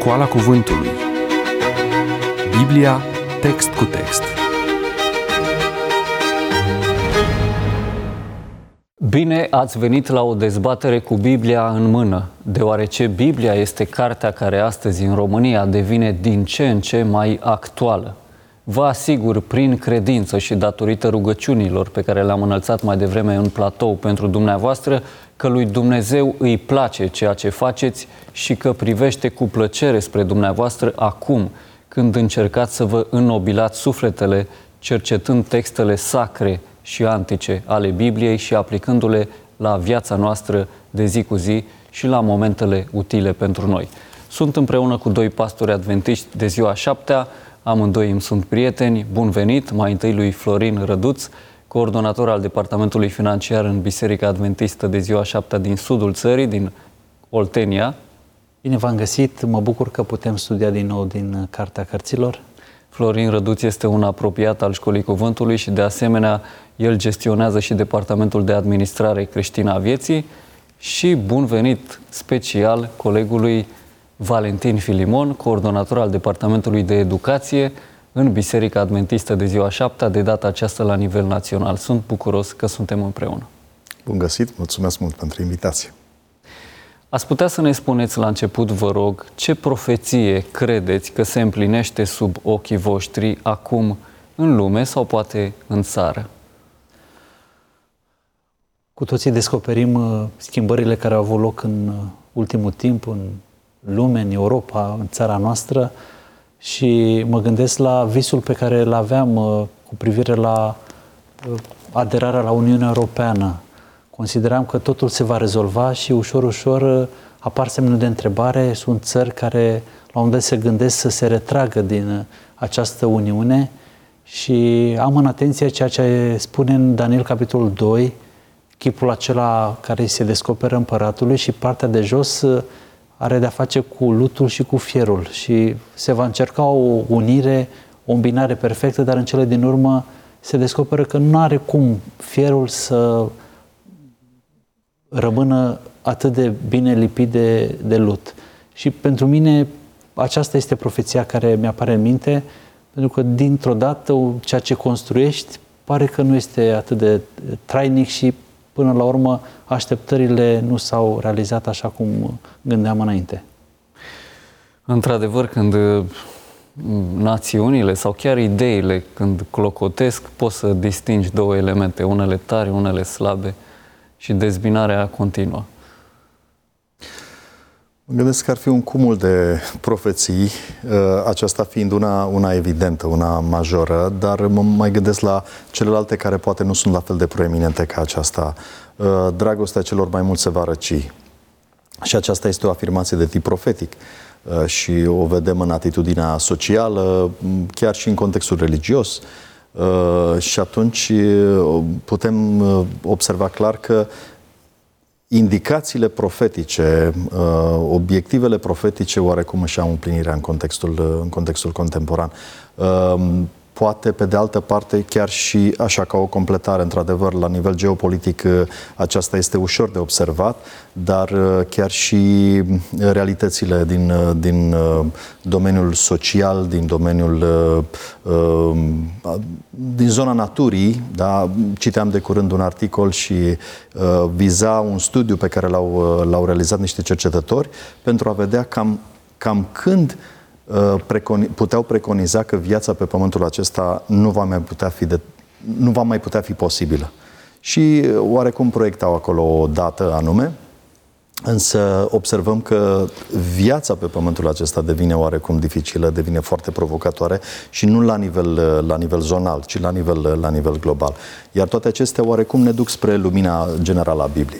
Școala Cuvântului. Biblia, text cu text. Bine ați venit la o dezbatere cu Biblia în mână, deoarece Biblia este cartea care astăzi în România devine din ce în ce mai actuală. Vă asigur, prin credință și datorită rugăciunilor pe care le-am înălțat mai devreme în platou pentru dumneavoastră, că lui Dumnezeu îi place ceea ce faceți și că privește cu plăcere spre dumneavoastră acum, când încercați să vă înnobilați sufletele, cercetând textele sacre și antice ale Bibliei și aplicându-le la viața noastră de zi cu zi și la momentele utile pentru noi. Sunt împreună cu doi pastori adventiști de ziua 7-a, amândoi îmi sunt prieteni. Bun venit, mai întâi lui Florin Răduț, coordonator al Departamentului Financiar în Biserica Adventistă de ziua 7-a din sudul țării, din Oltenia. Bine v-am găsit, mă bucur că putem studia din nou din Cartea Cărților. Florin Răduț este un apropiat al Școlii Cuvântului și de asemenea el gestionează și Departamentul de Administrare Creștină a Vieții. Și bun venit special colegului Valentin Filimon, coordonator al Departamentului de Educație în Biserica Adventistă de ziua 7-a, de data aceasta la nivel național. Sunt bucuros că suntem împreună. Bun găsit, mulțumesc mult pentru invitație. Ați putea să ne spuneți la început, vă rog, ce profeție credeți că se împlinește sub ochii voștri acum în lume sau poate în țară? Cu toții descoperim schimbările care au avut loc în ultimul timp, în lume, în Europa, în țara noastră și mă gândesc la visul pe care îl aveam cu privire la aderarea la Uniunea Europeană. Consideram că totul se va rezolva și ușor, ușor apar semnul de întrebare. Sunt țări care la un moment dat se gândesc să se retragă din această Uniune și am în atenție ceea ce spune în Daniel capitolul 2, chipul acela care îi se descoperă împăratului și partea de jos are de-a face cu lutul și cu fierul și se va încerca o unire, o îmbinare perfectă, dar în cele din urmă se descoperă că nu are cum fierul să rămână atât de bine lipit de lut. Și pentru mine aceasta este profeția care mi-apare în minte, pentru că dintr-o dată ceea ce construiești pare că nu este atât de trainic și până la urmă așteptările nu s-au realizat așa cum gândeam înainte. Într-adevăr, când națiunile sau chiar ideile, când clocotesc, poți să distingi două elemente, unele tari, unele slabe și dezbinarea continuă. Mă gândesc că ar fi un cumul de profeții, aceasta fiind una evidentă, una majoră, dar mă mai gândesc la celelalte care poate nu sunt la fel de proeminente ca aceasta. Dragostea celor mai mulți se va răci. Și aceasta este o afirmație de tip profetic. Și o vedem în atitudinea socială, chiar și în contextul religios. Și atunci putem observa clar că indicațiile profetice, obiectivele profetice oarecum își au împlinirea în contextul contemporan. Poate, pe de altă parte, chiar și așa ca o completare, într-adevăr, la nivel geopolitic, aceasta este ușor de observat, dar chiar și realitățile din domeniul social, din zona naturii, da? Citeam de curând un articol și viza un studiu pe care l-au realizat niște cercetători pentru a vedea cam când puteau preconiza că viața pe pământul acesta nu va mai putea fi posibilă. Și oarecum proiectau acolo o dată anume, însă observăm că viața pe pământul acesta devine oarecum dificilă, devine foarte provocatoare și nu la nivel zonal, ci la nivel global. Iar toate acestea oarecum ne duc spre lumina generală a Bibliei.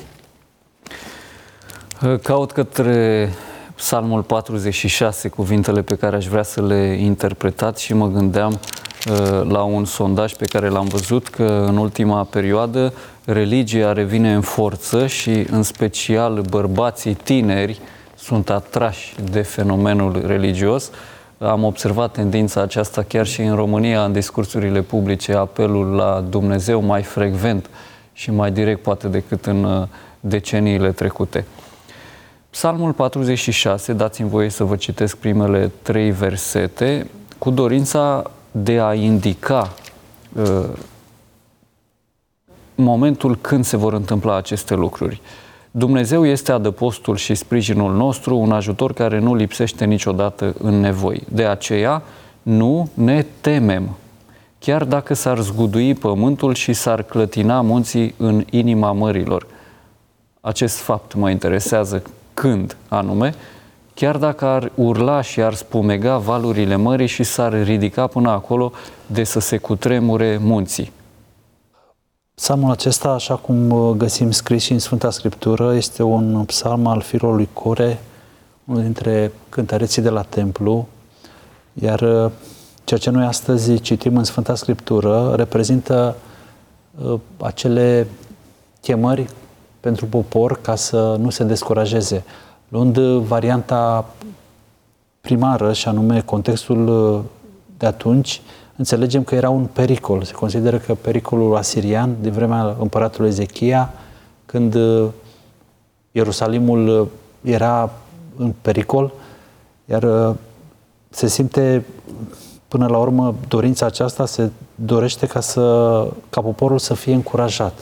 Caut către Psalmul 46, cuvintele pe care aș vrea să le interpretați și mă gândeam la un sondaj pe care l-am văzut că în ultima perioadă religia revine în forță și în special bărbații tineri sunt atrași de fenomenul religios. Am observat tendința aceasta chiar și în România, în discursurile publice, apelul la Dumnezeu mai frecvent și mai direct poate decât în deceniile trecute. Psalmul 46, dați-mi voie să vă citesc primele 3 versete, cu dorința de a indica momentul când se vor întâmpla aceste lucruri. Dumnezeu este adăpostul și sprijinul nostru, un ajutor care nu lipsește niciodată în nevoi. De aceea nu ne temem, chiar dacă s-ar zgudui pământul și s-ar clătina munții în inima mărilor. Acest fapt mă interesează când anume, chiar dacă ar urla și ar spumega valurile mării și s-ar ridica până acolo de să se cutremure munții. Psalmul acesta, așa cum găsim scris și în Sfânta Scriptură, este un psalm al firului Core, unul dintre cântăreții de la templu, iar ceea ce noi astăzi citim în Sfânta Scriptură reprezintă acele chemări pentru popor ca să nu se descurajeze. Luând varianta primară, și anume contextul de atunci, înțelegem că era un pericol. Se consideră că pericolul asirian, din vremea împăratului Ezechia, când Ierusalimul era în pericol, iar se simte până la urmă dorința aceasta, se dorește ca poporul să fie încurajat.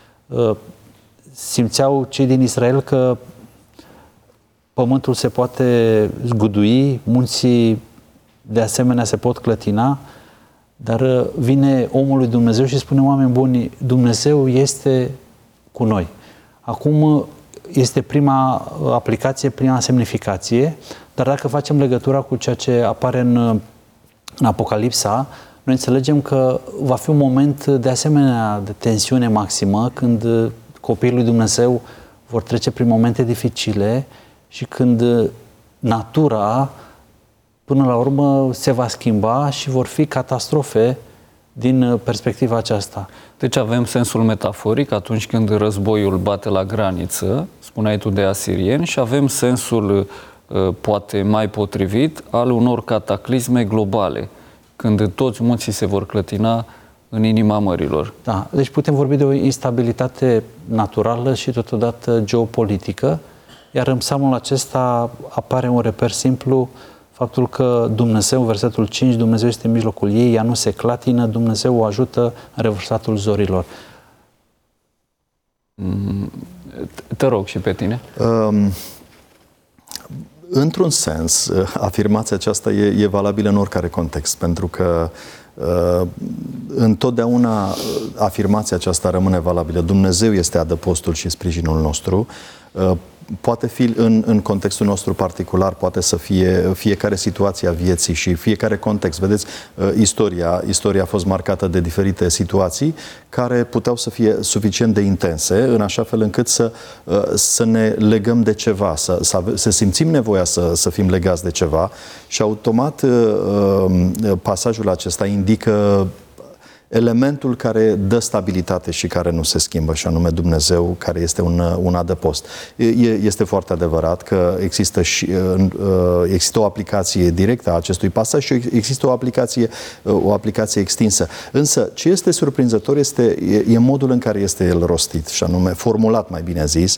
Simțeau cei din Israel că pământul se poate zgudui, munții de asemenea se pot clătina, dar vine omul lui Dumnezeu și spune: oameni buni, Dumnezeu este cu noi. Acum este prima aplicație, prima semnificație, dar dacă facem legătura cu ceea ce apare în Apocalipsa, noi înțelegem că va fi un moment de asemenea de tensiune maximă, când copiii lui Dumnezeu vor trece prin momente dificile și când natura până la urmă se va schimba și vor fi catastrofe din perspectiva aceasta. Deci avem sensul metaforic atunci când războiul bate la graniță, spuneai tu de asirieni, și avem sensul poate mai potrivit al unor cataclisme globale, când toți munții se vor clătina în inima mărilor. Da, deci putem vorbi de o instabilitate naturală și totodată geopolitică, iar în psalmul acesta apare un reper simplu, faptul că Dumnezeu, versetul 5, Dumnezeu este în mijlocul ei, ea nu se clatină, Dumnezeu o ajută în revărsatul zorilor. Te rog și pe tine. Într-un sens, afirmația aceasta e valabilă în oricare context, pentru că întotdeauna afirmația aceasta rămâne valabilă. Dumnezeu este adăpostul și sprijinul nostru. Poate fi în contextul nostru particular, poate să fie fiecare situație a vieții și fiecare context. Vedeți, istoria a fost marcată de diferite situații care puteau să fie suficient de intense, în așa fel încât să ne legăm de ceva, să simțim nevoia să fim legați de ceva și automat pasajul acesta indică elementul care dă stabilitate și care nu se schimbă, și anume Dumnezeu, care este un adăpost. Este foarte adevărat că există o aplicație directă a acestui pasaj și există o aplicație extinsă. Însă, ce este surprinzător e modul în care este el rostit, și anume formulat, mai bine zis.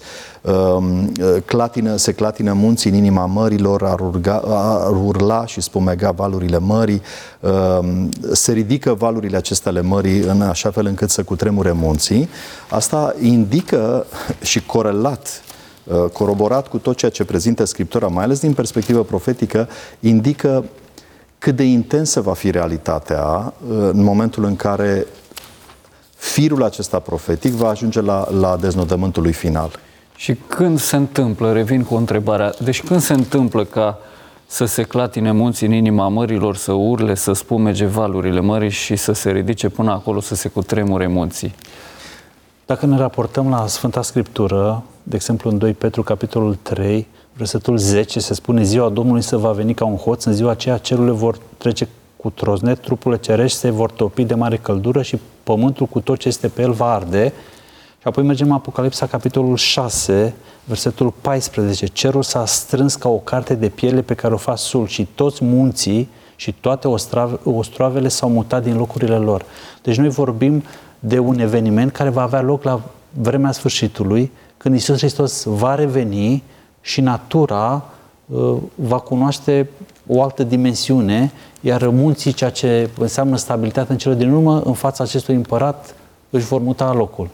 Se clatină munții în inima mărilor, ar urla și spumega valurile mării, se ridică valurile acestea ale mării în așa fel încât să cutremure munții. Asta indică și coroborat cu tot ceea ce prezintă Scriptura, mai ales din perspectivă profetică, indică cât de intensă va fi realitatea în momentul în care firul acesta profetic va ajunge la deznodământul lui final. Și când se întâmplă, revin cu întrebarea, deci când se întâmplă ca să se clatine munții în inima mărilor, să urle, să spumege valurile mării și să se ridice până acolo, să se cutremure munții? Dacă ne raportăm la Sfânta Scriptură, de exemplu în 2 Petru, capitolul 3, versetul 10, se spune: ziua Domnului se va veni ca un hoț, în ziua aceea cerurile vor trece cu troznet, trupurile cerești se vor topi de mare căldură și pământul cu tot ce este pe el va arde. Și apoi mergem la Apocalipsa, capitolul 6, versetul 14. Cerul s-a strâns ca o carte de piele pe care o fac sul și toți munții și toate ostroavele s-au mutat din locurile lor. Deci noi vorbim de un eveniment care va avea loc la vremea sfârșitului, când Iisus Hristos va reveni și natura va cunoaște o altă dimensiune, iar munții, ceea ce înseamnă stabilitate în cele din urmă, în fața acestui împărat își vor muta locul.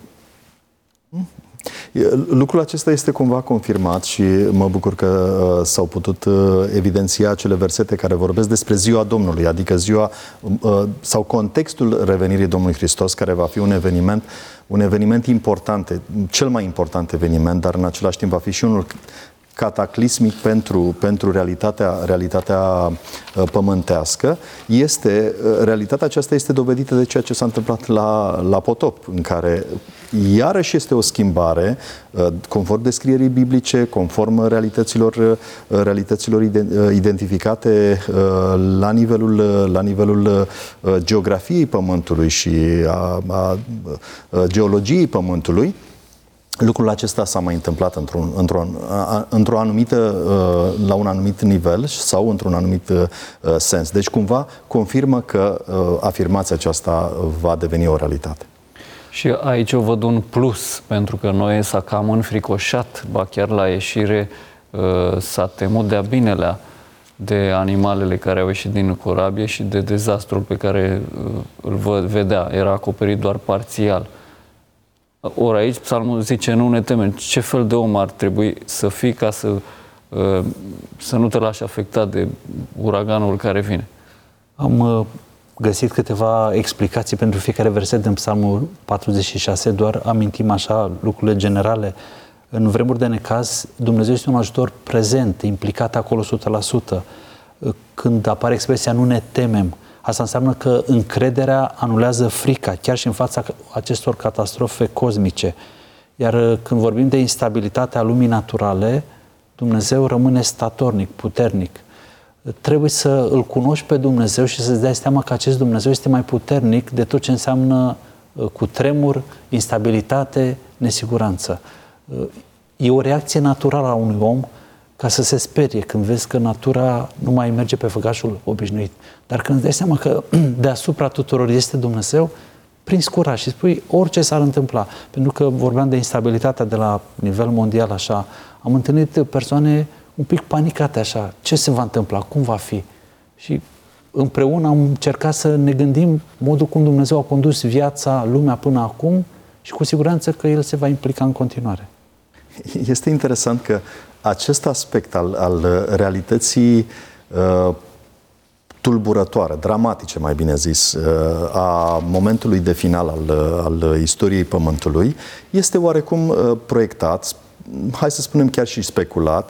Lucrul acesta este cumva confirmat și mă bucur că s-au putut evidenția acele versete care vorbesc despre ziua Domnului, adică ziua sau contextul revenirii Domnului Hristos, care va fi un eveniment important, cel mai important eveniment, dar în același timp va fi și unul cataclismic pentru realitatea pământească. Realitatea aceasta este dovedită de ceea ce s-a întâmplat la potop, în care iarăși este o schimbare, conform descrierii biblice, conform realităților identificate la nivelul geografiei Pământului și a geologiei Pământului. Lucrul acesta s-a mai întâmplat la un anumit nivel sau într-un anumit sens. Deci cumva confirmă că afirmația aceasta va deveni o realitate. Și aici eu văd un plus, pentru că Noe s-a cam înfricoșat, ba chiar la ieșire s-a temut de-a binelea de animalele care au ieșit din corabie și de dezastrul pe care îl vedea. Era acoperit doar parțial. Ori aici psalmul zice, nu ne temem. Ce fel de om ar trebui să fii ca să nu te lași afectat de uraganul care vine? Am găsit câteva explicații pentru fiecare verset din psalmul 46, doar amintim așa lucrurile generale. În vremuri de necaz, Dumnezeu este un ajutor prezent, implicat acolo 100%. Când apare expresia nu ne temem, asta înseamnă că încrederea anulează frica, chiar și în fața acestor catastrofe cosmice. Iar când vorbim de instabilitatea lumii naturale, Dumnezeu rămâne statornic, puternic. Trebuie să îl cunoști pe Dumnezeu și să-ți dai seama că acest Dumnezeu este mai puternic de tot ce înseamnă cutremur, instabilitate, nesiguranță. E o reacție naturală a unui om ca să se sperie când vezi că natura nu mai merge pe făgașul obișnuit. Dar când îți dai seama că deasupra tuturor este Dumnezeu, prinzi curaj și spui orice s-ar întâmpla. Pentru că vorbeam de instabilitatea de la nivel mondial așa, am întâlnit persoane un pic panicate așa, ce se va întâmpla, cum va fi? Și împreună am încercat să ne gândim modul cum Dumnezeu a condus viața, lumea până acum și cu siguranță că El se va implica în continuare. Este interesant că acest aspect al realității tulburătoare, dramatice, mai bine zis, a momentului de final al istoriei Pământului, este oarecum proiectat, hai să spunem chiar și speculat,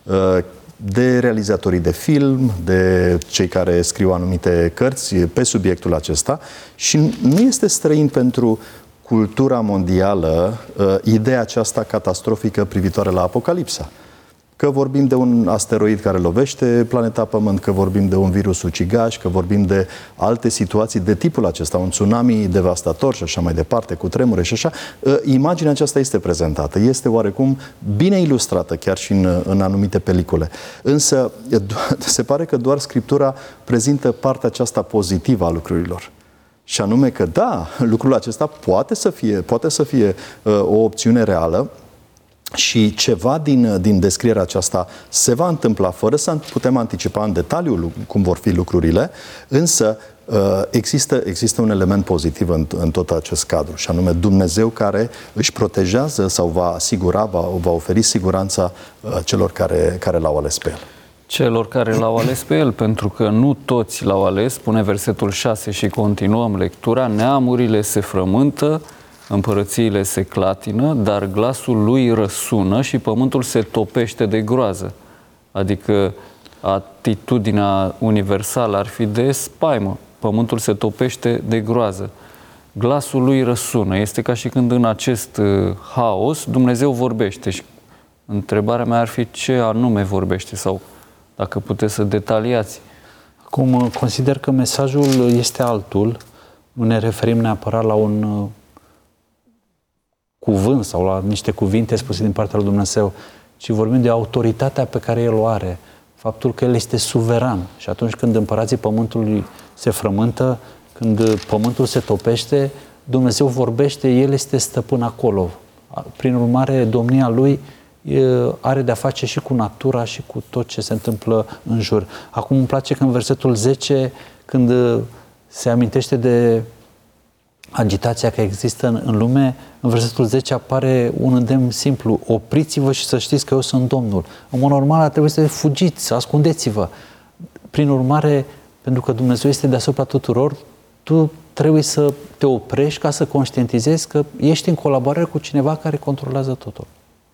de realizatorii de film, de cei care scriu anumite cărți pe subiectul acesta și nu este străin pentru cultura mondială ideea aceasta catastrofică privitoare la Apocalipsa. Că vorbim de un asteroid care lovește planeta Pământ, că vorbim de un virus ucigaș, că vorbim de alte situații de tipul acesta, un tsunami devastator și așa mai departe, cu tremure și așa, imaginea aceasta este prezentată, este oarecum bine ilustrată chiar și în anumite pelicule. Însă se pare că doar Scriptura prezintă partea aceasta pozitivă a lucrurilor. Și anume că da, lucrul acesta poate să fie o opțiune reală, și ceva din descrierea aceasta se va întâmpla fără să putem anticipa în detaliu cum vor fi lucrurile, însă există un element pozitiv în tot acest cadru, și anume Dumnezeu care își protejează sau va asigura, va oferi siguranța celor care l-au ales pe El. Celor care l-au ales pe El, pentru că nu toți l-au ales, spune versetul 6 și continuăm lectura, neamurile se frământă, împărățiile se clatină, dar glasul lui răsună și pământul se topește de groază. Adică atitudinea universală ar fi de spaimă. Pământul se topește de groază. Glasul lui răsună. Este ca și când în acest haos Dumnezeu vorbește. Și întrebarea mea ar fi ce anume vorbește sau dacă puteți să detaliați. Acum, consider că mesajul este altul. Nu ne referim neapărat la un cuvânt sau la niște cuvinte spuse din partea lui Dumnezeu, ci vorbim de autoritatea pe care El o are. Faptul că El este suveran. Și atunci când împărații pământului se frământă, când pământul se topește, Dumnezeu vorbește, El este stăpân acolo. Prin urmare, domnia Lui are de-a face și cu natura și cu tot ce se întâmplă în jur. Acum îmi place că în versetul 10, când se amintește de agitația care există în lume, în versetul 10 apare un îndemn simplu: opriți-vă și să știți că eu sunt Domnul. În mod normal ar trebui să fugiți, să ascundeți-vă. Prin urmare, pentru că Dumnezeu este deasupra tuturor, tu trebuie să te oprești ca să conștientizezi că ești în colaborare cu cineva care controlează totul.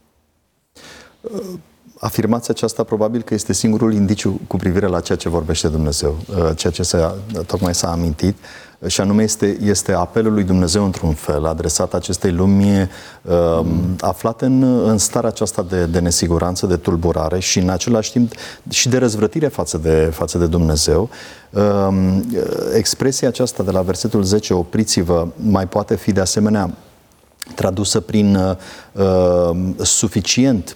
Afirmația aceasta probabil că este singurul indiciu cu privire la ceea ce vorbește Dumnezeu, ceea ce tocmai s-a amintit, și anume este apelul lui Dumnezeu într-un fel, adresat acestei lumi aflate în starea aceasta de nesiguranță, de tulburare și în același timp și de răzvrătire față de Dumnezeu. Expresia aceasta de la versetul 10, opriți-vă, mai poate fi de asemenea tradusă prin suficient,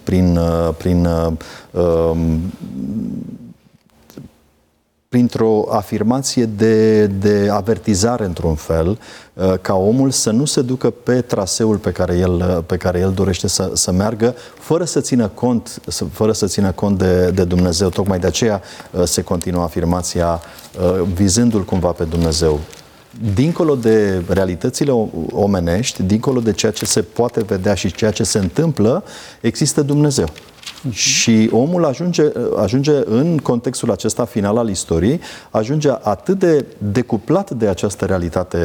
printr-o afirmație de avertizare într-un fel, ca omul să nu se ducă pe traseul pe care el dorește să meargă, fără să țină cont de Dumnezeu. Tocmai de aceea se continuă afirmația vizându-L cumva pe Dumnezeu. Dincolo de realitățile omenești, dincolo de ceea ce se poate vedea și ceea ce se întâmplă, există Dumnezeu. Și omul ajunge în contextul acesta final al istoriei, ajunge atât de decuplat de această realitate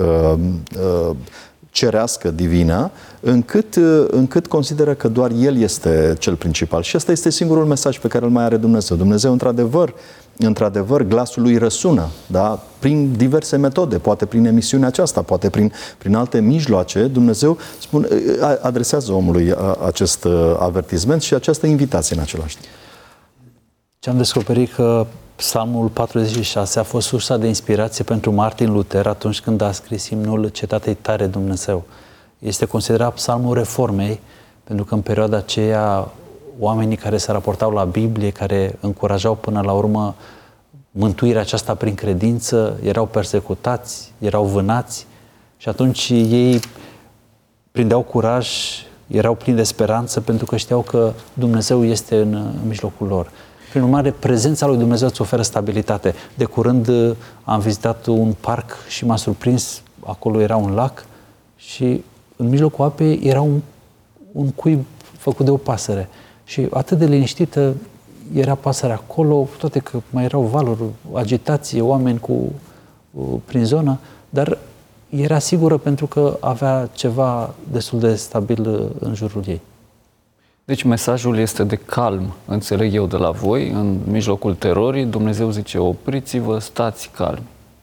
cerească, divină, încât consideră că doar El este cel principal. Și ăsta este singurul mesaj pe care îl mai are Dumnezeu. Dumnezeu, într-adevăr, glasul lui răsună, da? Prin diverse metode, poate prin emisiunea aceasta, poate prin alte mijloace. Dumnezeu adresează omului acest avertisment și această invitație în același timp. Ce am descoperit că Psalmul 46 a fost sursa de inspirație pentru Martin Luther atunci când a scris imnul Cetatei tare Dumnezeu. Este considerat psalmul reformei, pentru că în perioada aceea oamenii care se raportau la Biblie, care încurajau până la urmă mântuirea aceasta prin credință, erau persecutați, erau vânați și atunci ei prindeau curaj, erau plini de speranță pentru că știau că Dumnezeu este în mijlocul lor. Prin urmare, prezența lui Dumnezeu îți oferă stabilitate. De curând am vizitat un parc și m-a surprins, acolo era un lac și în mijlocul apei era un cuib făcut de o pasăre. Și atât de liniștită era pasărea acolo, toate că mai erau valuri, agitație, oameni prin zonă, dar era sigură pentru că avea ceva destul de stabil în jurul ei. Deci mesajul este de calm, înțeleg eu de la voi, în mijlocul terorii, Dumnezeu zice, opriți-vă, stați calmi.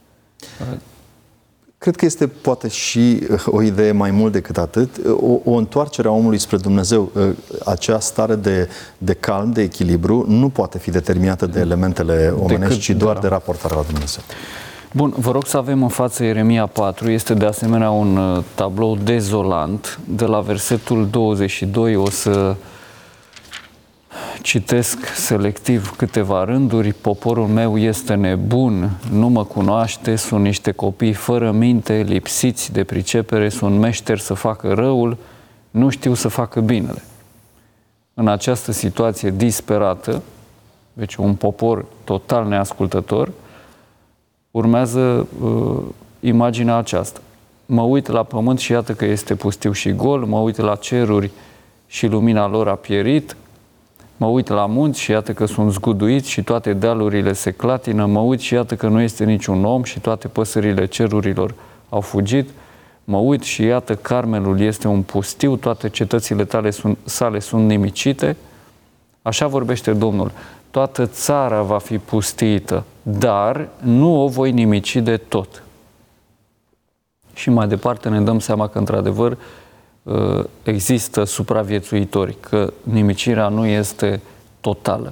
Cred că este poate și o idee mai mult decât atât, o întoarcere a omului spre Dumnezeu. Acea stare de calm, de echilibru, nu poate fi determinată de elementele omenești, ci doar de raportarea la Dumnezeu. Bun, vă rog să avem în față Ieremia 4, este de asemenea un tablou dezolant. De la versetul 22 o să citesc selectiv câteva rânduri. Poporul meu este nebun, nu mă cunoaște, sunt niște copii fără minte, lipsiți de pricepere, sunt meșteri să facă răul, nu știu să facă binele. În această situație disperată, deci un popor total neascultător, urmează imaginea aceasta. Mă uit la pământ și iată că este pustiu și gol, mă uit la ceruri și lumina lor a pierit, mă uit la munți și iată că sunt zguduiți și toate dealurile se clatină, mă uit și iată că nu este niciun om și toate păsările cerurilor au fugit, mă uit și iată Carmelul este un pustiu, toate cetățile sale sunt nimicite. Așa vorbește Domnul. Toată țara va fi pustiită, dar nu o voi nimici de tot. Și mai departe ne dăm seama că, într-adevăr, există supraviețuitori, că nimicirea nu este totală.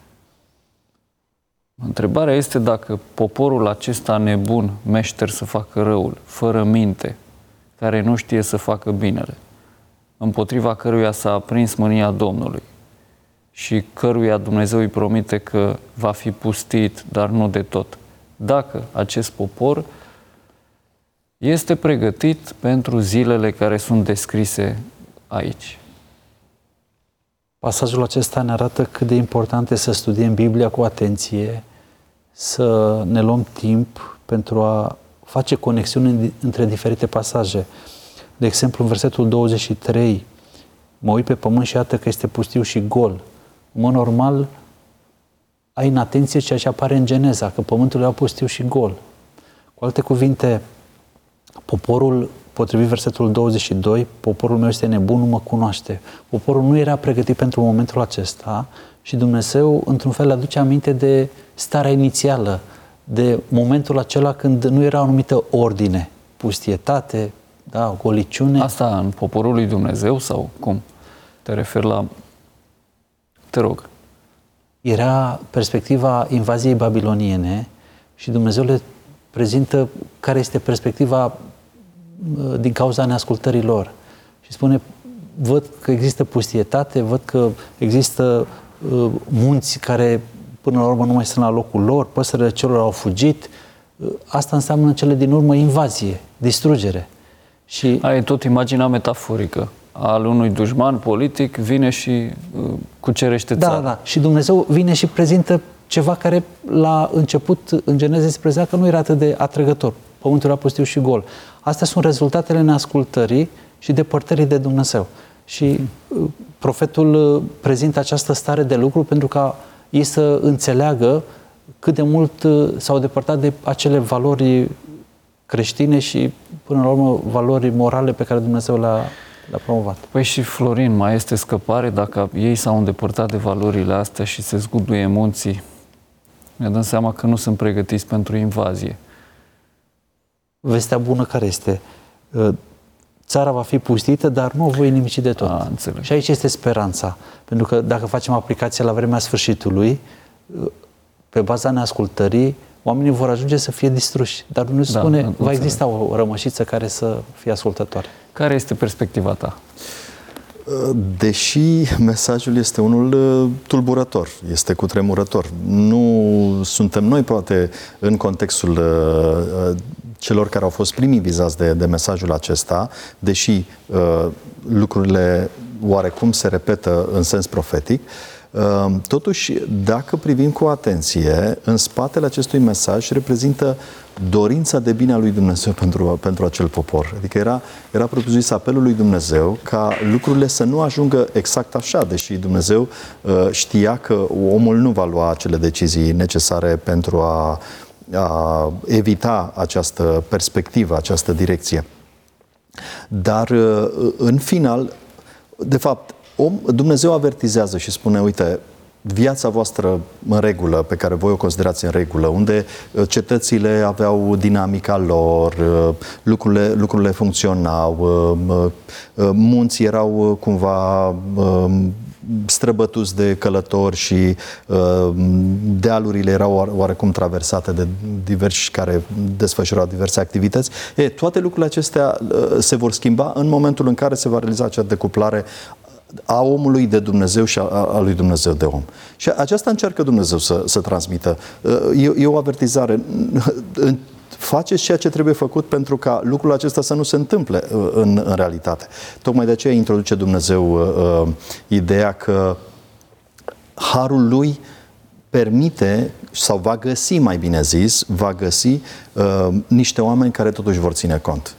Întrebarea este dacă poporul acesta nebun, meșter să facă răul, fără minte, care nu știe să facă binele, împotriva căruia s-a aprins mânia Domnului și căruia Dumnezeu îi promite că va fi pustit, dar nu de tot. Dacă acest popor este pregătit pentru zilele care sunt descrise aici. Pasajul acesta ne arată cât de important este să studiem Biblia cu atenție, să ne luăm timp pentru a face conexiuni între diferite pasaje. De exemplu, în versetul 23, mă uit pe pământ și iată că este pustiu și gol. În mod normal, ai în atenție ceea ce apare în Geneza, că pământul era pustiu și gol. Cu alte cuvinte, poporul, potrivit versetul 22, poporul meu este nebun, nu mă cunoaște. Poporul nu era pregătit pentru momentul acesta și Dumnezeu, într-un fel, aduce aminte de starea inițială, de momentul acela când nu era o anumită ordine, pustietate, da, goliciune. Asta în poporul lui Dumnezeu sau cum? Te referi la... Te rog. Era perspectiva invaziei babiloniene și Dumnezeu le prezintă care este perspectiva din cauza neascultării lor. Și spune, văd că există pustietate, văd că există munți care până la urmă nu mai sunt la locul lor, păsările celor au fugit. Asta înseamnă în cele din urmă invazie, distrugere. Și Aia e tot imaginea metaforică al unui dușman politic, vine și cucerește țara. Da. Și Dumnezeu vine și prezintă ceva care la început, în Geneza, se prezenta că nu era atât de atrăgător. Pământul era pustiu și gol. Astea sunt rezultatele neascultării și depărtării de Dumnezeu. Și profetul prezintă această stare de lucru pentru ca ei să înțeleagă cât de mult s-au depărtat de acele valori creștine și, până la urmă, valori morale pe care Dumnezeu le-a promovat. Păi și Florin, mai este scăpare dacă ei s-au îndepărtat de valorile astea și se zguduie munții? Ne dăm seama că nu sunt pregătiți pentru invazie. Vestea bună care este? Țara va fi pustită, dar nu o voi nimici de tot. Înțeleg. Și aici este speranța. Pentru că dacă facem aplicația la vremea sfârșitului, pe baza neascultării, oamenii vor ajunge să fie distruși. Dar Dumnezeu spune, va exista o rămășiță care să fie ascultătoare. Care este perspectiva ta? Deși mesajul este unul tulburător, este cutremurător. Nu suntem noi, poate, în contextul celor care au fost primii vizați de mesajul acesta, deși lucrurile oarecum se repetă în sens profetic. Totuși, dacă privim cu atenție, în spatele acestui mesaj reprezintă dorința de bine a lui Dumnezeu pentru acel popor. Adică era propriu-zis apelul lui Dumnezeu ca lucrurile să nu ajungă exact așa, deși Dumnezeu știa că omul nu va lua acele decizii necesare pentru a evita această perspectivă, această direcție. Dar, în final, de fapt, Dumnezeu avertizează și spune, uite, viața voastră în regulă, pe care voi o considerați în regulă, unde cetățile aveau dinamica lor, lucrurile funcționau, munții erau cumva străbătuți de călători și dealurile erau oarecum traversate de diversi care desfășurau diverse activități. Toate lucrurile acestea se vor schimba în momentul în care se va realiza acea decuplare a omului de Dumnezeu și a lui Dumnezeu de om. Și aceasta încearcă Dumnezeu să transmită. E o avertizare. Faceți ceea ce trebuie făcut pentru ca lucrul acesta să nu se întâmple în realitate. Tocmai de aceea introduce Dumnezeu ideea că harul lui permite, sau va găsi, mai bine zis, niște oameni care totuși vor ține cont.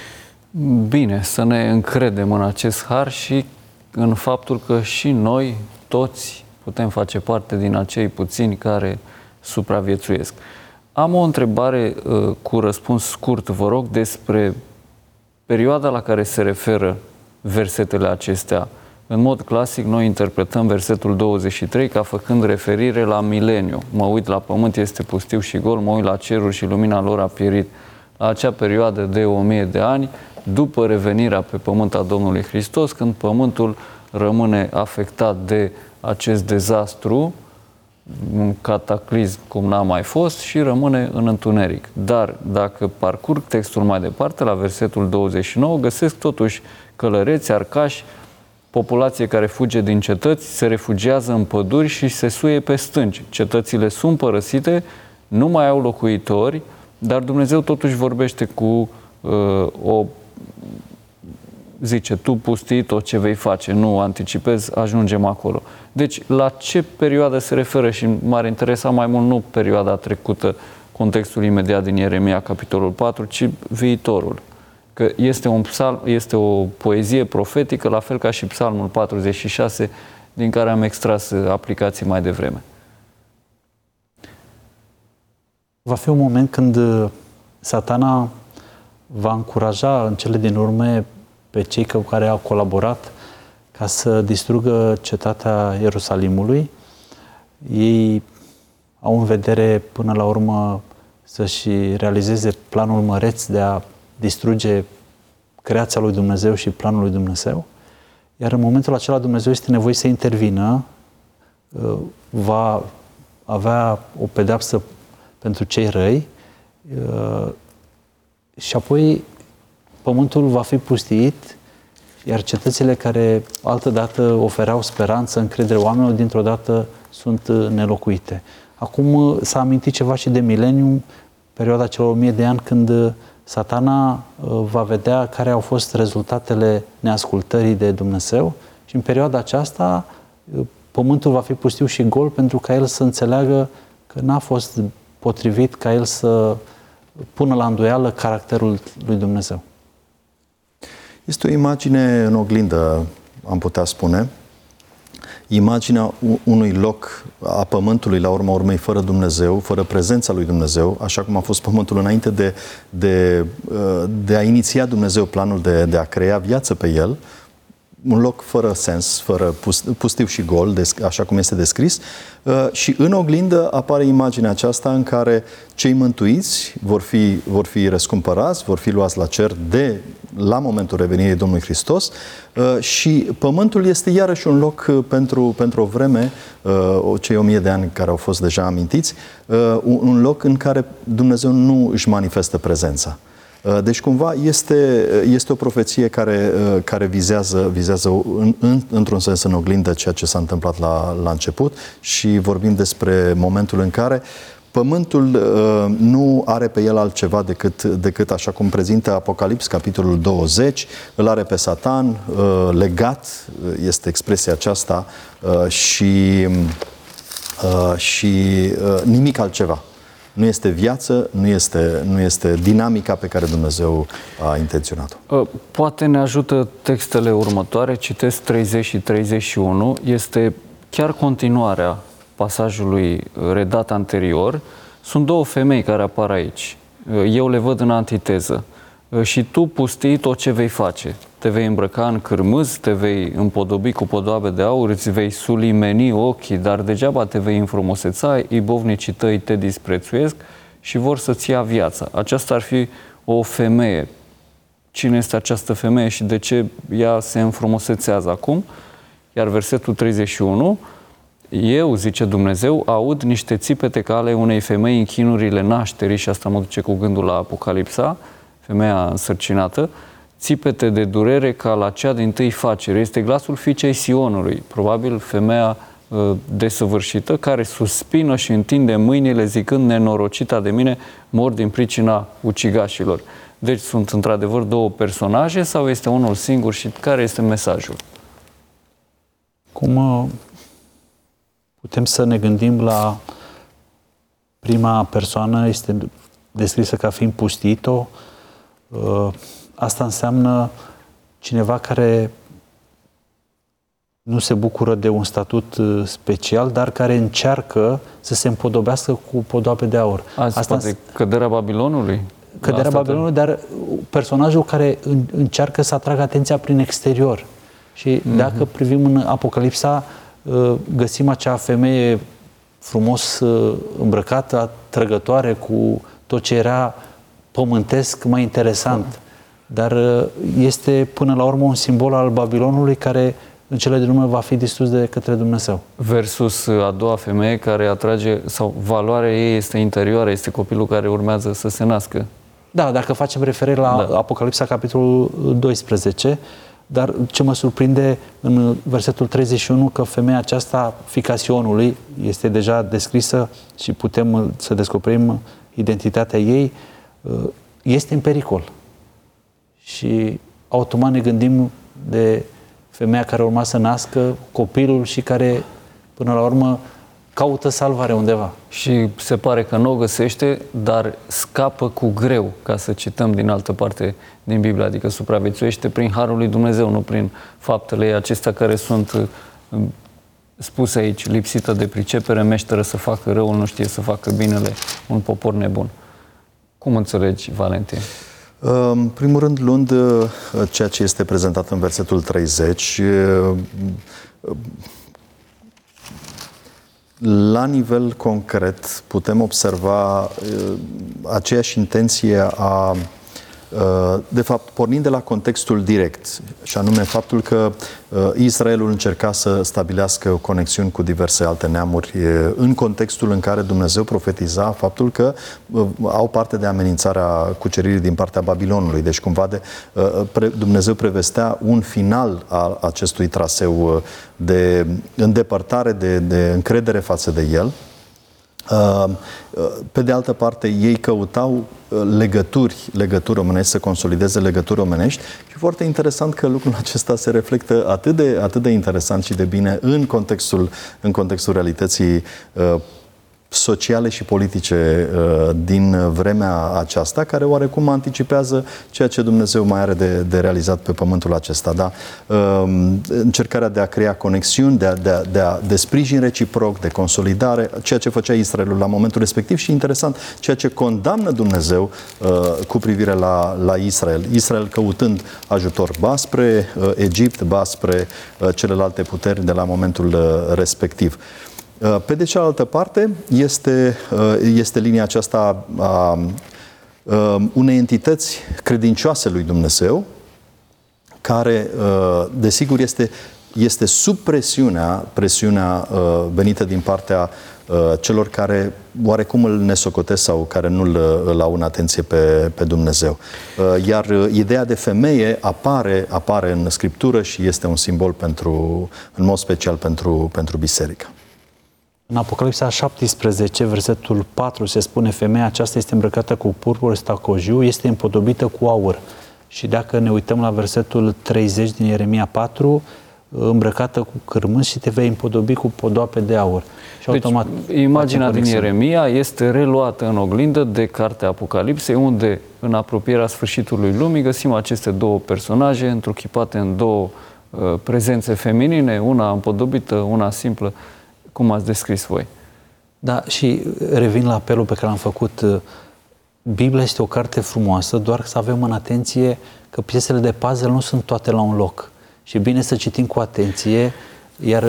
Bine, să ne încredem în acest har și în faptul că și noi, toți, putem face parte din acei puțini care supraviețuiesc. Am o întrebare cu răspuns scurt, vă rog, despre perioada la care se referă versetele acestea. În mod clasic, noi interpretăm versetul 23 ca făcând referire la mileniu. Mă uit la pământ, este pustiu și gol, mă uit la ceruri și lumina lor a pierit. La acea perioadă de 1000 de ani, după revenirea pe pământ a Domnului Hristos, când pământul rămâne afectat de acest dezastru, un cataclism cum n-a mai fost, și rămâne în întuneric. Dar dacă parcurg textul mai departe, la versetul 29, găsesc totuși călăreți, arcași, populație care fuge din cetăți, se refugiază în păduri și se suie pe stânci. Cetățile sunt părăsite, nu mai au locuitori, dar Dumnezeu totuși vorbește cu o zice, tu pustii tot ce vei face, nu anticipezi, ajungem acolo. Deci, la ce perioadă se referă? Și m-ar interesa mai mult nu perioada trecută, contextul imediat din Ieremia, capitolul 4, ci viitorul. Că este un psalm, este o poezie profetică, la fel ca și psalmul 46, din care am extras aplicații mai devreme. Va fi un moment când Satana va încuraja în cele din urmă pe cei cu care au colaborat ca să distrugă cetatea Ierusalimului. Ei au în vedere până la urmă să-și realizeze planul măreț de a distruge creația lui Dumnezeu și planul lui Dumnezeu. Iar în momentul acela Dumnezeu este nevoit să intervină, va avea o pedeapsă pentru cei răi și apoi pământul va fi pustiit, iar cetățile care altădată ofereau speranță, încredere oamenilor, dintr-o dată sunt nelocuite. Acum s-a amintit ceva și de milenium, perioada celor 1000 de ani, când Satana va vedea care au fost rezultatele neascultării de Dumnezeu și în perioada aceasta pământul va fi pustiu și gol pentru ca el să înțeleagă că n-a fost potrivit ca el să pună la îndoială caracterul lui Dumnezeu. Este o imagine în oglindă, am putea spune. Imaginea unui loc a pământului, la urma urmei, fără Dumnezeu, fără prezența lui Dumnezeu, așa cum a fost pământul înainte de a iniția Dumnezeu planul de a crea viață pe el, un loc fără sens, fără pustiu și gol, așa cum este descris, și în oglindă apare imaginea aceasta în care cei mântuiți vor fi răscumpărați, vor fi luați la cer la momentul revenirii Domnului Hristos și pământul este iarăși un loc pentru o vreme, cei 1000 de ani care au fost deja amintiți, un loc în care Dumnezeu nu își manifestă prezența. Deci, cumva, este o profeție care vizează într-un sens în oglindă ceea ce s-a întâmplat la început și vorbim despre momentul în care pământul nu are pe el altceva decât așa cum prezintă Apocalips, capitolul 20, îl are pe Satan legat, este expresia aceasta, și nimic altceva. Nu este viață, nu este dinamica pe care Dumnezeu a intenționat-o. Poate ne ajută textele următoare, citesc 30 și 31, este chiar continuarea pasajului redat anterior. Sunt două femei care apar aici. Eu le văd în antiteză. Și tu pustii tot ce vei face. Te vei îmbrăca în cârmâz, te vei împodobi cu podoabe de aur, îți vei sulimeni ochii, dar degeaba te vei înfrumuseța, ibovnicii tăi te disprețuiesc și vor să-ți ia viața. Aceasta ar fi o femeie. Cine este această femeie și de ce ea se înfrumusețează acum? Iar versetul 31, eu, zice Dumnezeu, aud niște țipete ca ale unei femei în chinurile nașterii, și asta mă duce cu gândul la Apocalipsa, femeia însărcinată, țipete de durere ca la cea dintâi facere. Este glasul fiicei Sionului, probabil femeia desăvârșită, care suspină și întinde mâinile zicând, nenorocita de mine, mor din pricina ucigașilor. Deci sunt într-adevăr două personaje sau este unul singur și care este mesajul? Cum putem să ne gândim la prima persoană, este descrisă ca fiind pustită. Asta înseamnă cineva care nu se bucură de un statut special, dar care încearcă să se împodobească cu podoabe de aur. Asta poate căderea Babilonului? Căderea Babilonului, dar personajul care încearcă să atragă atenția prin exterior. Și dacă privim în Apocalipsa, găsim acea femeie frumos îmbrăcată, atrăgătoare, cu tot ce era pământesc, mai interesant. Dar este până la urmă un simbol al Babilonului care în cele din urmă va fi distrus de către Dumnezeu. Versus a doua femeie care atrage, sau valoarea ei este interioară, este copilul care urmează să se nască. Da, dacă facem referire la Apocalipsa, capitolul 12, dar ce mă surprinde în versetul 31, că femeia aceasta, fiica Sionului, este deja descrisă și putem să descoperim identitatea ei, este în pericol. Și automat ne gândim de femeia care urma să nască copilul și care, până la urmă, caută salvare undeva. Și se pare că nu o găsește, dar scapă cu greu, ca să cităm din altă parte din Biblie, adică supraviețuiește prin harul lui Dumnezeu, nu prin faptele ei acestea care sunt spuse aici, lipsită de pricepere, meșteră să facă răul, nu știe să facă binele, un popor nebun. Cum înțelegi, Valentin? În primul rând, luând ceea ce este prezentat în versetul 30, la nivel concret putem observa aceeași intenție de fapt, pornind de la contextul direct, și anume faptul că Israelul încerca să stabilească conexiuni cu diverse alte neamuri în contextul în care Dumnezeu profetiza faptul că au parte de amenințarea cuceririi din partea Babilonului. Deci, cumva, Dumnezeu prevestea un final al acestui traseu de îndepărtare, de încredere față de el. Pe de altă parte, ei căutau legături omenești, să consolideze legături omenești și foarte interesant că lucrul acesta se reflectă atât de interesant și de bine în contextul realității sociale și politice din vremea aceasta, care oarecum anticipează ceea ce Dumnezeu mai are de realizat pe pământul acesta. Da? Încercarea de a crea conexiuni, de sprijin reciproc, de consolidare, ceea ce făcea Israelul la momentul respectiv și, interesant, ceea ce condamnă Dumnezeu cu privire la Israel. Israel căutând ajutor ba spre Egipt, ba spre celelalte puteri de la momentul respectiv. Pe de cealaltă parte, este linia aceasta a unei entități credincioase lui Dumnezeu, care, desigur, este sub presiunea venită din partea celor care oarecum îl nesocotesc sau care nu îl au în atenție pe Dumnezeu. Iar ideea de femeie apare în Scriptură și este un simbol în mod special pentru biserică. În Apocalipsa 17, versetul 4, se spune: femeia aceasta este îmbrăcată cu purpur stacojiu, este împodobită cu aur. Și dacă ne uităm la versetul 30 din Ieremia 4, îmbrăcată cu cârmâzi și te vei împodobi cu podoape de aur. Și deci, automat, imaginea din Ieremia este reluată în oglindă de cartea Apocalipsei, unde, în apropierea sfârșitului lumii, găsim aceste două personaje întruchipate în două prezențe feminine, una împodobită, una simplă, cum ați descris voi. Da, și revin la apelul pe care l-am făcut. Biblia este o carte frumoasă, doar să avem în atenție că piesele de puzzle nu sunt toate la un loc. Și e bine să citim cu atenție, iar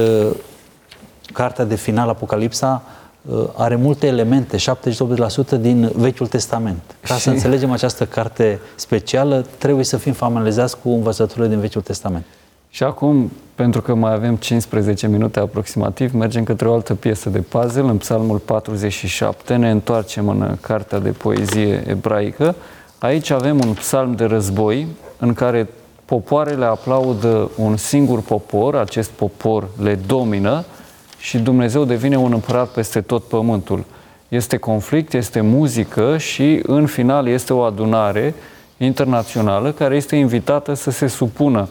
cartea de final, Apocalipsa, are multe elemente, 70-80% din Vechiul Testament. Ca să înțelegem această carte specială, trebuie să fim familiarizați cu învățăturile din Vechiul Testament. Și acum, pentru că mai avem 15 minute aproximativ, mergem către o altă piesă de puzzle, în Psalmul 47, ne întoarcem în cartea de poezie ebraică. Aici avem un psalm de război în care popoarele aplaudă un singur popor, acest popor le domină și Dumnezeu devine un împărat peste tot pământul. Este conflict, este muzică și în final este o adunare internațională care este invitată să se supună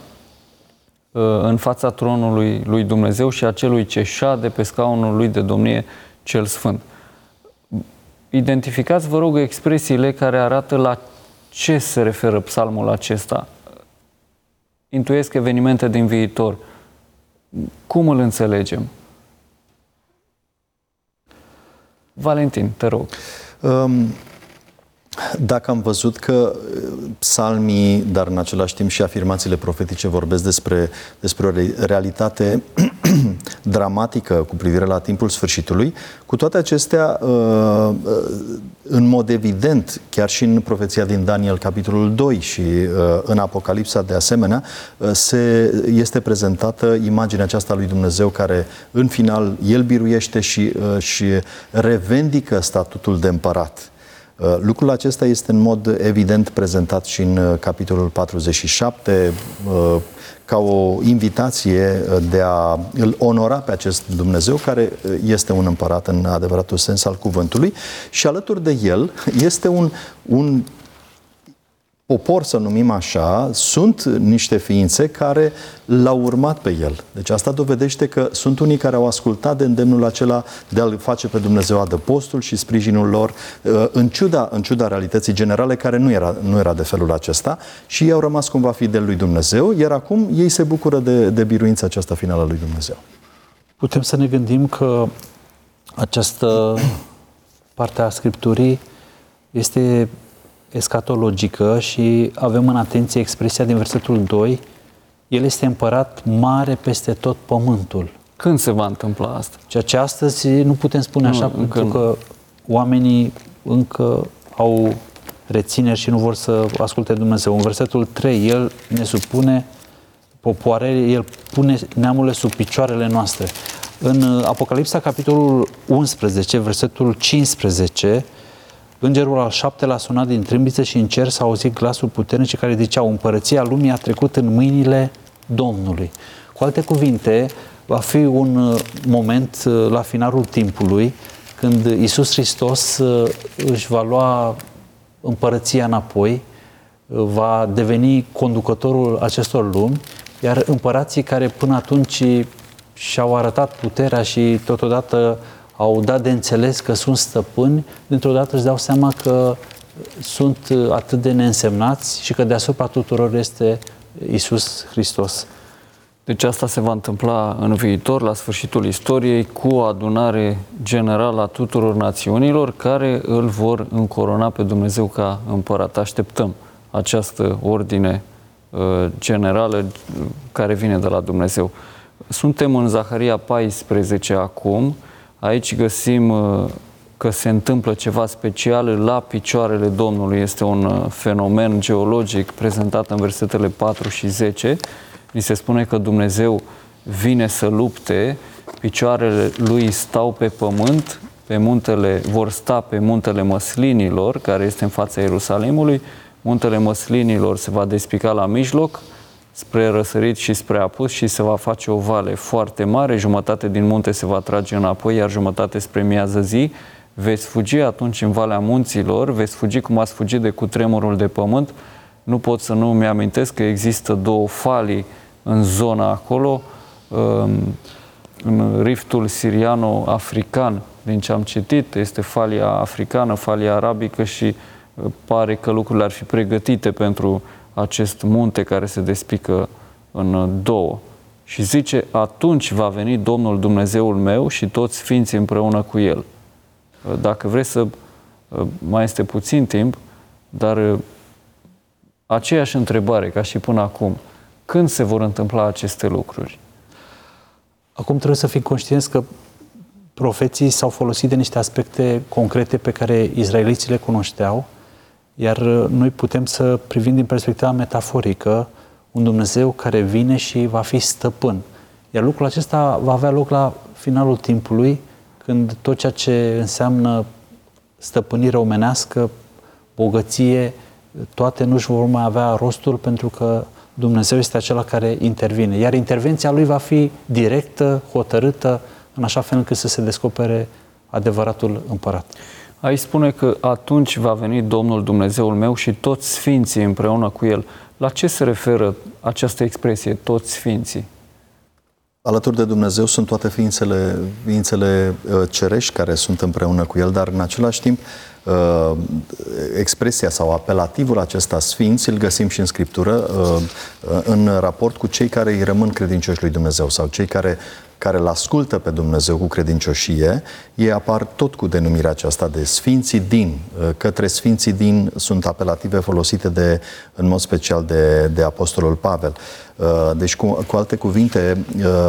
în fața tronului lui Dumnezeu și a celui ce șade pe scaunul lui de domnie cel sfânt. Identificați, vă rog, expresiile care arată la ce se referă psalmul acesta. Intuiesc evenimente din viitor. Cum îl înțelegem? Valentin, te rog. Dacă am văzut că psalmii, dar în același timp și afirmațiile profetice vorbesc despre o realitate dramatică cu privire la timpul sfârșitului, cu toate acestea, în mod evident, chiar și în profeția din Daniel, capitolul 2 și în Apocalipsa, de asemenea, este prezentată imaginea aceasta lui Dumnezeu care, în final, El biruiește și revendică statutul de împărat. Lucrul acesta este în mod evident prezentat și în capitolul 47 ca o invitație de a îl onora pe acest Dumnezeu care este un împărat în adevăratul sens al cuvântului și alături de el este popor, să numim așa, sunt niște ființe care l-au urmat pe el. Deci asta dovedește că sunt unii care au ascultat de îndemnul acela de a-L face pe Dumnezeu adăpostul și sprijinul lor, în ciuda realității generale, care nu era de felul acesta, și ei au rămas cumva fideli lui Dumnezeu, iar acum ei se bucură de biruința aceasta finală a lui Dumnezeu. Putem să ne gândim că această parte a Scripturii este escatologică și avem în atenție expresia din versetul 2: El este împărat mare peste tot pământul. Când se va întâmpla asta? Ceea ce astăzi nu putem spune așa, pentru că oamenii încă au rețineri și nu vor să asculte Dumnezeu. În versetul 3, El ne supune popoarele, El pune neamurile sub picioarele noastre. În Apocalipsa, capitolul 11, versetul 15, Îngerul al 7-lea a sunat din trâmbiță și în cer s-a auzit glasul puternic care ziceau: Împărăția lumii a trecut în mâinile Domnului. Cu alte cuvinte, va fi un moment la finalul timpului când Iisus Hristos își va lua împărăția înapoi, va deveni conducătorul acestor lumi, iar împărații care până atunci și-au arătat puterea și totodată au dat de înțeles că sunt stăpâni, dintr-o dată își dau seama că sunt atât de neînsemnați și că deasupra tuturor este Iisus Hristos. Deci asta se va întâmpla în viitor, la sfârșitul istoriei, cu o adunare generală a tuturor națiunilor care îl vor încorona pe Dumnezeu ca împărat. Așteptăm această ordine generală care vine de la Dumnezeu. Suntem în Zaharia 14 acum. Aici găsim că se întâmplă ceva special la picioarele Domnului. Este un fenomen geologic prezentat în versetele 4 și 10. Ni se spune că Dumnezeu vine să lupte, picioarele Lui stau pe pământ, vor sta pe muntele Măslinilor, care este în fața Ierusalimului. Muntele Măslinilor se va despica la mijloc, spre răsărit și spre apus, și se va face o vale foarte mare, jumătate din munte se va trage înapoi, iar jumătate spre miază zi. Veți fugi atunci în Valea Munților, veți fugi cum ați fugit de cutremurul de pământ. Nu pot să nu mi-amintesc că există două falii în zona acolo, în riftul siriano-african, din ce am citit, este falia africană, falia arabică, și pare că lucrurile ar fi pregătite pentru acest munte care se despică în două. Și zice: atunci va veni Domnul Dumnezeul meu și toți sfinții împreună cu El. Dacă vreți să... mai este puțin timp, dar aceeași întrebare ca și până acum: când se vor întâmpla aceste lucruri? Acum trebuie să fim conștienți că profeții s-au folosit de niște aspecte concrete pe care izraeliții le cunoșteau, iar noi putem să privim din perspectiva metaforică un Dumnezeu care vine și va fi stăpân. Iar lucrul acesta va avea loc la finalul timpului, când tot ceea ce înseamnă stăpânire omenească, bogăție, toate nu-și vor mai avea rostul, pentru că Dumnezeu este acela care intervine. Iar intervenția Lui va fi directă, hotărâtă, în așa fel încât să se descopere adevăratul împărat. Aici spune că atunci va veni Domnul Dumnezeul meu și toți sfinții împreună cu El. La ce se referă această expresie, toți sfinții? Alături de Dumnezeu sunt toate ființele cerești care sunt împreună cu El, dar în același timp expresia sau apelativul acesta sfinți îl găsim și în Scriptură în raport cu cei care îi rămân credincioși lui Dumnezeu sau cei care îl ascultă pe Dumnezeu cu credincioșie. Ei apar tot cu denumirea aceasta de sfinții din. Către sfinții din sunt apelative folosite în mod special de Apostolul Pavel. Deci, cu alte cuvinte,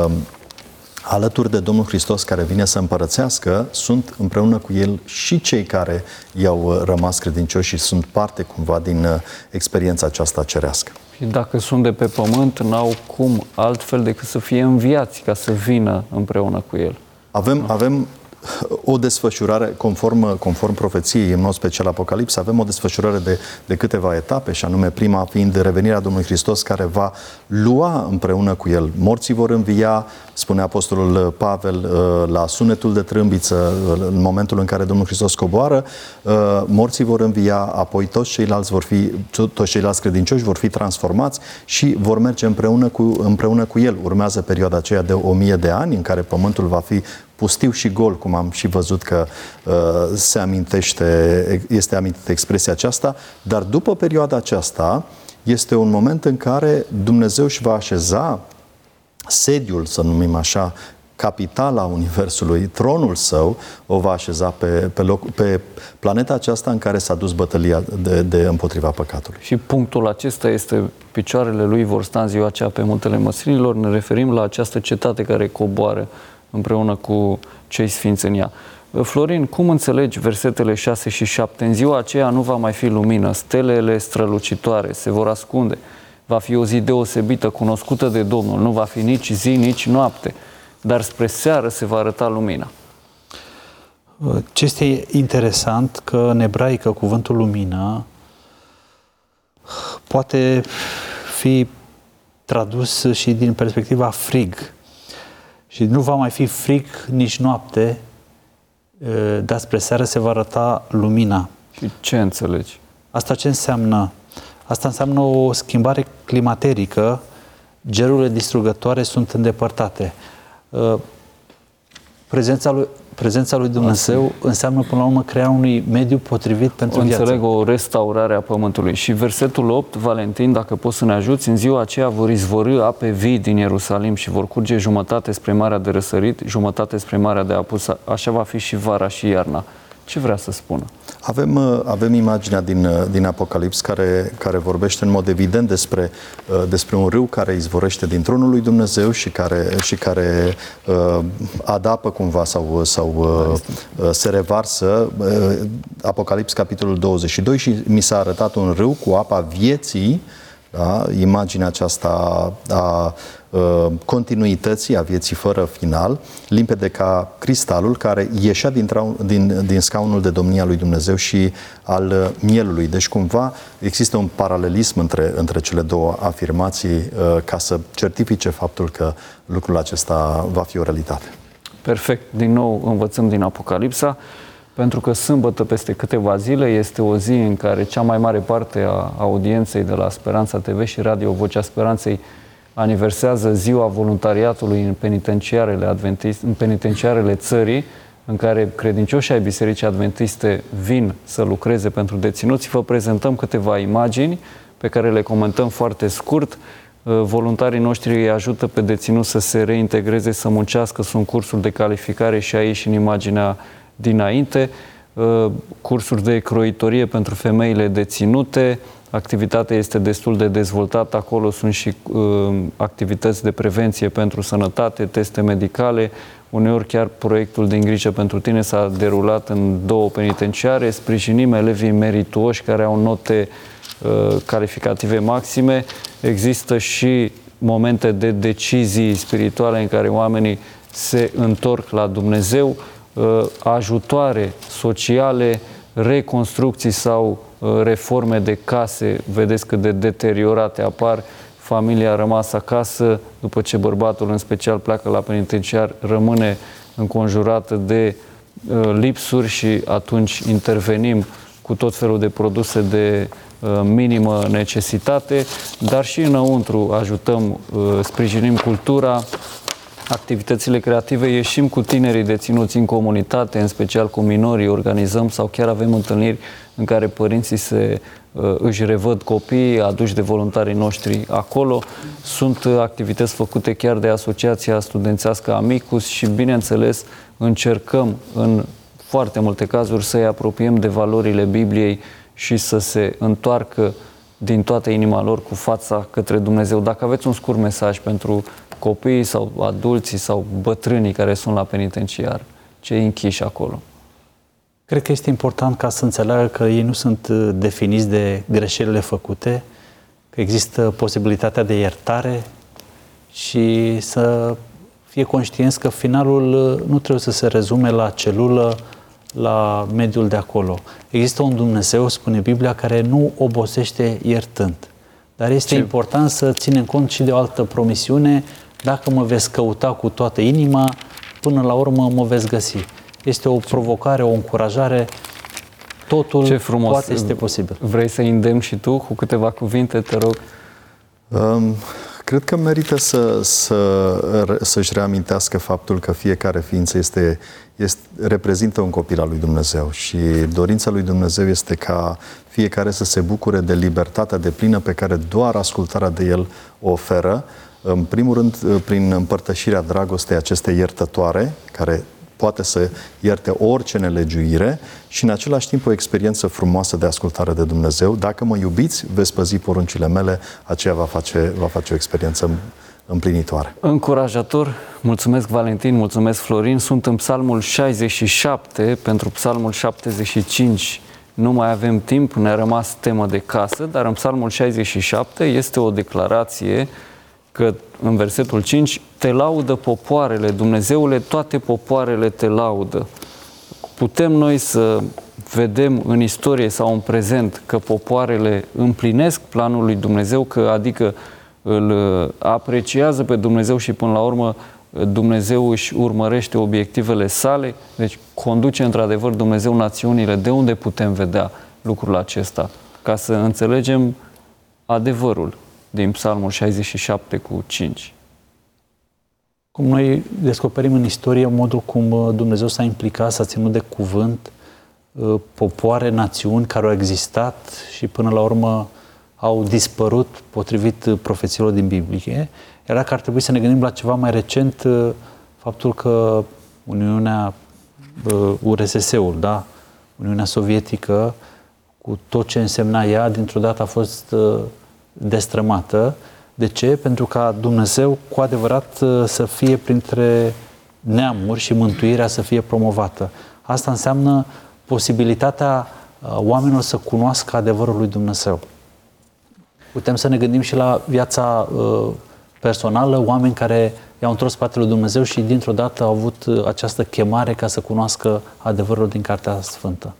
alături de Domnul Hristos care vine să împărățească, sunt împreună cu El și cei care i-au rămas credincioși și sunt parte cumva din experiența aceasta cerească. Și dacă sunt de pe pământ, n-au cum altfel decât să fie înviați ca să vină împreună cu El. Avem o desfășurare, conform profeției, în mod special Apocalipsa, avem o desfășurare de câteva etape, și anume prima fiind revenirea Domnului Hristos, care va lua împreună cu El. Morții vor învia, spune Apostolul Pavel, la sunetul de trâmbiță, în momentul în care Domnul Hristos coboară, morții vor învia, apoi toți ceilalți credincioși vor fi transformați și vor merge împreună cu El. Urmează perioada aceea de 1000 de ani, în care pământul va fi pustiu și gol, cum am și văzut că este amintită expresia aceasta, dar după perioada aceasta este un moment în care Dumnezeu își va așeza sediul, să numim așa, capitala Universului, tronul Său, o va așeza pe planeta aceasta în care s-a dus bătălia de împotriva păcatului. Și punctul acesta este: picioarele Lui vor sta în ziua aceea pe muntele măslinilor. Ne referim la această cetate care coboară împreună cu cei sfinți în ea. Florin, cum înțelegi versetele 6 și 7? În ziua aceea nu va mai fi lumină, stelele strălucitoare se vor ascunde. Va fi o zi deosebită, cunoscută de Domnul. Nu va fi nici zi, nici noapte, dar spre seară se va arăta lumina. Ce este interesant, că în ebraică cuvântul lumină poate fi tradus și din perspectiva frig. Și nu va mai fi frig nici noapte, dar spre seară se va arăta lumina. Și ce înțelegi? Asta ce înseamnă? Asta înseamnă o schimbare climaterică, gerurile distrugătoare sunt îndepărtate. Prezența lui Dumnezeu înseamnă până la urmă crearea unui mediu potrivit pentru viață. Înțeleg, o restaurare a pământului. Și versetul 8, Valentin, dacă poți să ne ajuți: în ziua aceea vor izvorî ape vii din Ierusalim și vor curge jumătate spre Marea de Răsărit, jumătate spre Marea de Apus. Așa va fi și vara și iarna. Ce vrea să spună? Avem imaginea din Apocalips care vorbește în mod evident despre un râu care izvorește din tronul lui Dumnezeu și care adapă cumva sau se revarsă. Apocalips, capitolul 22, și mi s-a arătat un râu cu apa vieții, da? Imaginea aceasta a continuității, a vieții fără final, limpede ca cristalul, care ieșea din scaunul de domnia lui Dumnezeu și al mielului. Deci cumva există un paralelism între cele două afirmații ca să certifice faptul că lucrul acesta va fi o realitate. Perfect. Din nou învățăm din Apocalipsa, pentru că sâmbătă, peste câteva zile, este o zi în care cea mai mare parte a audienței de la Speranța TV și Radio Vocea Speranței aniversează ziua voluntariatului în penitenciarele țării, în care credincioșii ai Bisericii Adventiste vin să lucreze pentru deținuți. Vă prezentăm câteva imagini pe care le comentăm foarte scurt. Voluntarii noștri îi ajută pe deținuți să se reintegreze, să muncească. Sunt cursuri de calificare și aici în imaginea dinainte, cursuri de croitorie pentru femeile deținute. Activitatea este destul de dezvoltată. Acolo sunt și activități de prevenție pentru sănătate, teste medicale. Uneori chiar proiectul Din grijă pentru tine s-a derulat în 2 penitenciare. Sprijinim elevii merituoși care au note calificative maxime. Există și momente de decizii spirituale în care oamenii se întorc la Dumnezeu, ajutoare sociale, reconstrucții sau reforme de case. Vedeți cât de deteriorate apar. Familia a rămas acasă după ce bărbatul în special pleacă la penitenciar, rămâne înconjurată de lipsuri și atunci intervenim cu tot felul de produse de minimă necesitate, dar și înăuntru ajutăm, sprijinim cultura, activitățile creative, ieșim cu tinerii deținuți în comunitate, în special cu minorii, organizăm sau chiar avem întâlniri în care părinții își revăd copiii aduși de voluntarii noștri acolo. Sunt activități făcute chiar de Asociația Studențească Amicus și, bineînțeles, încercăm în foarte multe cazuri să-i apropiem de valorile Bibliei și să se întoarcă din toată inima lor cu fața către Dumnezeu. Dacă aveți un scurt mesaj pentru copiii sau adulții sau bătrânii care sunt la penitenciar, cei închiși acolo. Cred că este important ca să înțeleagă că ei nu sunt definiți de greșelile făcute, că există posibilitatea de iertare și să fie conștienți că finalul nu trebuie să se rezume la celulă, la mediul de acolo. Există un Dumnezeu, spune Biblia, care nu obosește iertând. Dar este important să ținem cont și de o altă promisiune: dacă mă veți căuta cu toată inima, până la urmă mă veți găsi. Este o provocare, o încurajare. Totul Ce frumos. poate este posibil. Vrei să îndemni și tu cu câteva cuvinte, te rog? Cred că merită să-și reamintească faptul că fiecare ființă reprezintă un copil al lui Dumnezeu și dorința lui Dumnezeu este ca fiecare să se bucure de libertatea deplină pe care doar ascultarea de El o oferă, în primul rând prin împărtășirea dragostei acestei iertătoare, care poate să ierte orice nelegiuire, și în același timp o experiență frumoasă de ascultare de Dumnezeu. Dacă mă iubiți, veți păzi poruncile mele, aceea va face o experiență împlinitoare. Încurajator. Mulțumesc, Valentin, mulțumesc, Florin. Sunt în Psalmul 67, pentru Psalmul 75 nu mai avem timp, ne-a rămas temă de casă, dar în Psalmul 67 este o declarație că în versetul 5: te laudă popoarele, Dumnezeule, toate popoarele te laudă. Putem noi să vedem în istorie sau în prezent că popoarele împlinesc planul lui Dumnezeu, că adică îl apreciază pe Dumnezeu și până la urmă Dumnezeu își urmărește obiectivele sale? Deci conduce într-adevăr Dumnezeu națiunile. De unde putem vedea lucrul acesta? Ca să înțelegem adevărul din Psalmul 67 cu 5. Cum noi descoperim în istorie modul cum Dumnezeu s-a implicat, s-a ținut de cuvânt, popoare, națiuni care au existat și până la urmă au dispărut potrivit profețiilor din Biblie. Iar dacă ar trebui să ne gândim la ceva mai recent, faptul că Uniunea, URSS-ul, da? Uniunea Sovietică, cu tot ce însemna ea, dintr-o dată a fost destrămată. De ce? Pentru ca Dumnezeu cu adevărat să fie printre neamuri și mântuirea să fie promovată. Asta înseamnă posibilitatea oamenilor să cunoască adevărul lui Dumnezeu. Putem să ne gândim și la viața personală, oameni care i-au întors spatele lui Dumnezeu și dintr-o dată au avut această chemare ca să cunoască adevărul din Cartea Sfântă.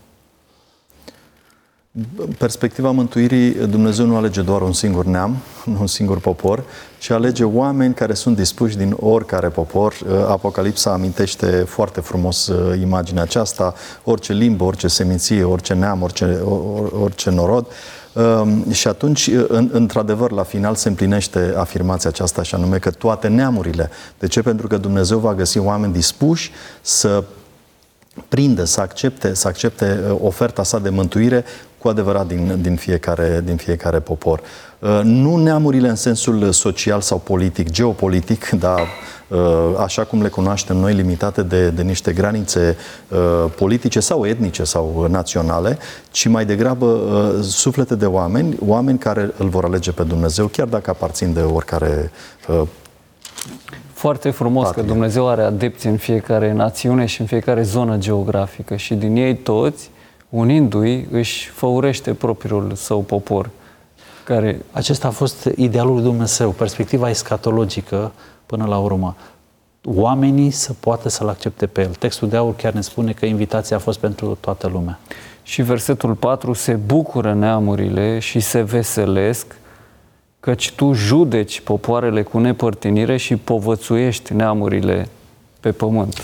Perspectiva mântuirii, Dumnezeu nu alege doar un singur neam, nu un singur popor, ci alege oameni care sunt dispuși din oricare popor. Apocalipsa amintește foarte frumos imaginea aceasta: orice limbă, orice seminție, orice neam, orice norod. Și atunci, într-adevăr, la final se împlinește afirmația aceasta, și anume că toate neamurile. De ce? Pentru că Dumnezeu va găsi oameni dispuși să prindă, să accepte oferta sa de mântuire cu adevărat din fiecare popor. Nu neamurile în sensul social sau politic, geopolitic, dar așa cum le cunoaștem noi, limitate de niște granițe politice sau etnice sau naționale, ci mai degrabă suflete de oameni care îl vor alege pe Dumnezeu, chiar dacă aparțin de oricare Foarte frumos că Dumnezeu are adepți în fiecare națiune și în fiecare zonă geografică și din ei toți, unindu-i, își făurește propriul său popor. Acesta a fost idealul lui Dumnezeu, perspectiva escatologică până la urmă. Oamenii să poată să-L accepte pe El. Textul de aur chiar ne spune că invitația a fost pentru toată lumea. Și versetul 4: se bucură neamurile și se veselesc, căci Tu judeci popoarele cu nepărtinire și povățuiești neamurile pe pământ.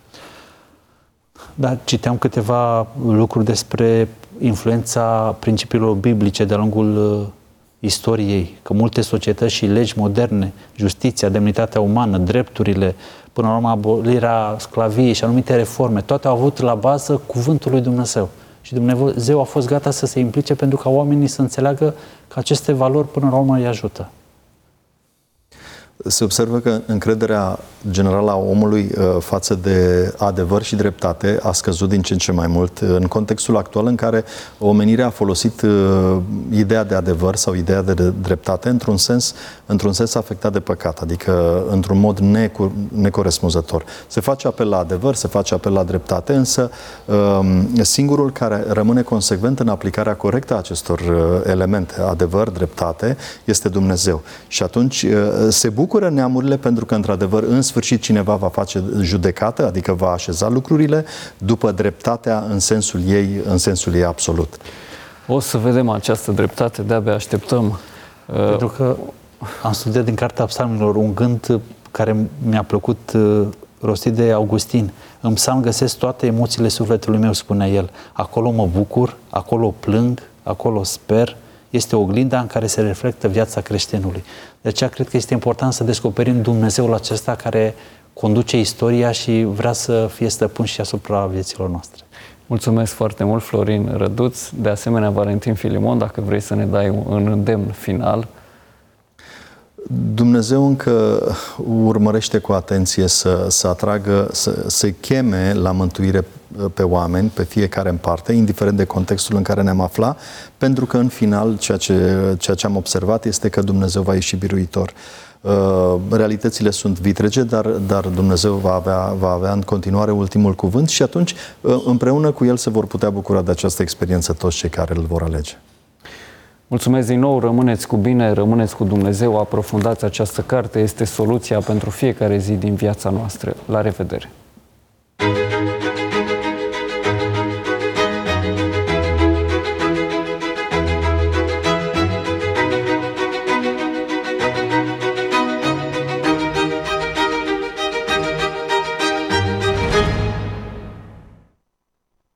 Da, citeam câteva lucruri despre influența principiilor biblice de-a lungul istoriei, că multe societăți și legi moderne, justiția, demnitatea umană, drepturile, până la urmă abolirea sclaviei și anumite reforme, toate au avut la bază cuvântul lui Dumnezeu. Și Dumnezeu a fost gata să se implice pentru ca oamenii să înțeleagă că aceste valori până la urmă îi ajută. Se observă că încrederea generală a omului față de adevăr și dreptate a scăzut din ce în ce mai mult în contextul actual în care omenirea a folosit ideea de adevăr sau ideea de dreptate într-un sens afectat de păcat, adică într-un mod necorespunzător. Se face apel la adevăr, se face apel la dreptate, însă singurul care rămâne consecvent în aplicarea corectă a acestor elemente, adevăr, dreptate, este Dumnezeu. Și atunci se bucură neamurile pentru că, într-adevăr, în sfârșit cineva va face judecată, adică va așeza lucrurile după dreptatea în sensul ei absolut. O să vedem această dreptate, de-abia așteptăm. Pentru că am studiat din Cartea Psalmilor un gând care mi-a plăcut rostit de Augustin. În psalm găsesc toate emoțiile sufletului meu, spunea el. Acolo mă bucur, acolo plâng, acolo sper. Este oglinda în care se reflectă viața creștinului. De aceea cred că este important să descoperim Dumnezeul acesta care conduce istoria și vrea să fie stăpân și asupra vieților noastre. Mulțumesc foarte mult, Florin Răduț. De asemenea, Valentin Filimon, dacă vrei să ne dai un îndemn final. Dumnezeu încă urmărește cu atenție să atragă, să cheme la mântuire pe oameni, pe fiecare în parte, indiferent de contextul în care ne-am aflat, pentru că în final ceea ce am observat este că Dumnezeu va ieși biruitor. Realitățile sunt vitrege, dar Dumnezeu va avea în continuare ultimul cuvânt și atunci împreună cu El se vor putea bucura de această experiență toți cei care îl vor alege. Mulțumesc din nou, rămâneți cu bine, rămâneți cu Dumnezeu, aprofundați această carte, este soluția pentru fiecare zi din viața noastră. La revedere!